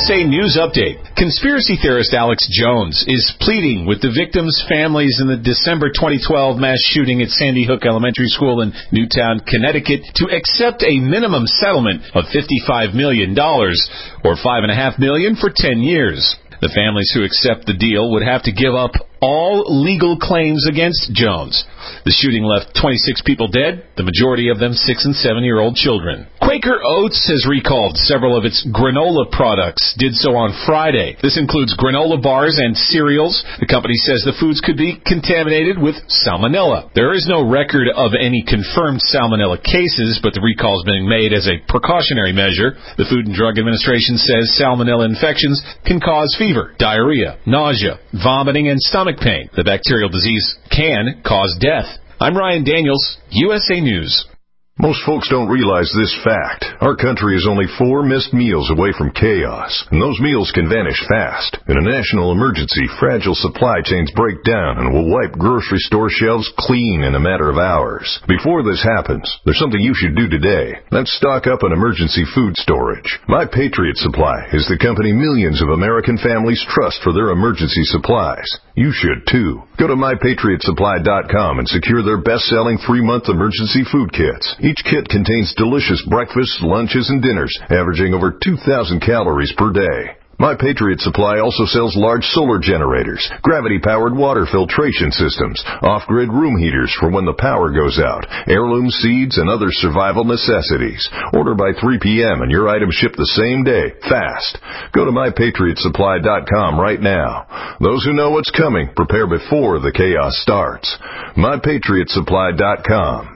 USA News Update. Conspiracy theorist Alex Jones is pleading with the victims' families in the December 2012 mass shooting at Sandy Hook Elementary School in Newtown, Connecticut, to accept a minimum settlement of $55 million, or $5.5 million for 10 years. The families who accept the deal would have to give up all legal claims against Jones. The shooting left 26 people dead, the majority of them 6- and 7-year-old children. Quaker Oats has recalled several of its granola products, did so on Friday. This includes granola bars and cereals. The company says the foods could be contaminated with salmonella. There is no record of any confirmed salmonella cases, but the recall is being made as a precautionary measure. The Food and Drug Administration says salmonella infections can cause fever, diarrhea, nausea, vomiting, and stomach pain. The bacterial disease can cause death. I'm Ryan Daniels, USA News. Most folks don't realize this fact. Our country is only 4 missed meals away from chaos, and those meals can vanish fast. In a national emergency, fragile supply chains break down and will wipe grocery store shelves clean in a matter of hours. Before this happens, there's something you should do today. That's stock up on emergency food storage. My Patriot Supply is the company millions of American families trust for their emergency supplies. You should, too. Go to MyPatriotSupply.com and secure their best-selling 3-month emergency food kits. Each kit contains delicious breakfasts, lunches, and dinners, averaging over 2,000 calories per day. My Patriot Supply also sells large solar generators, gravity-powered water filtration systems, off-grid room heaters for when the power goes out, heirloom seeds, and other survival necessities. Order by 3 p.m. and your items ship the same day, fast. Go to MyPatriotSupply.com right now. Those who know what's coming prepare before the chaos starts. MyPatriotSupply.com.